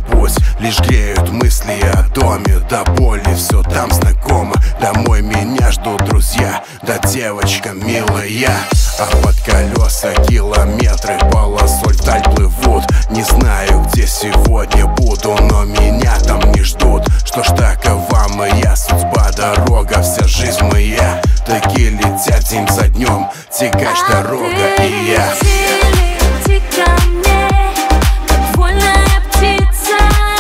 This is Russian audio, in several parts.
путь. Лишь греют мысли о доме, до боли все там знакомо. Домой меня ждут друзья, да девочка милая. А под колеса километры полосой вдаль плывут. Не знаю, где сегодня буду, но меня там не ждут. Что ж, такова моя судьба, дорога, вся жизнь моя. Такие летят день за днем, тягач дорога и я. Лети ко мне, как вольная птица,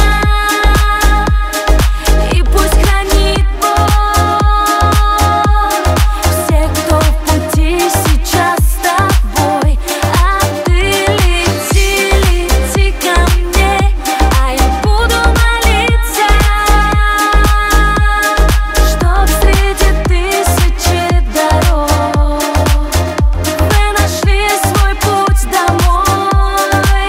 и пусть хранит Бог всех, кто в пути сейчас с тобой. А ты лети ко мне, а я буду молиться, чтоб среди тысячи дорог вы нашли свой путь домой.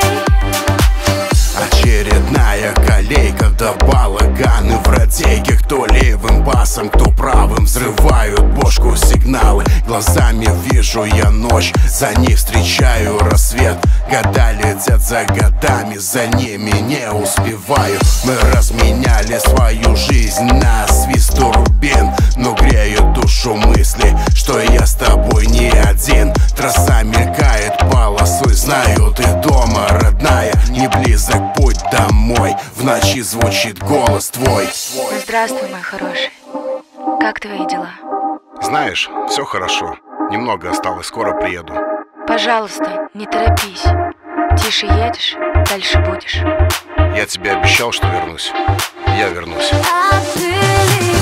Очередная колейка, да балаганы в радейке. Кто левым басом, кто правым, взрывают бошку сигналы. Глазами вижу я ночь, за ней встречаю рассвет. Года летят за годами, за ними не успеваю. Мы разменяли свою жизнь на свист турбин, но греют душу мысли, что я с тобой не один. Трасса мелькает полосой, знаю, ты дома, родная. Не близок путь домой, в ночи звучит голос твой. Здравствуй, мой хороший. Как твои дела? Знаешь, все хорошо. Немного осталось, скоро приеду. Пожалуйста, не торопись. Тише едешь, дальше будешь. Я тебе обещал, что вернусь. Я вернусь. А ты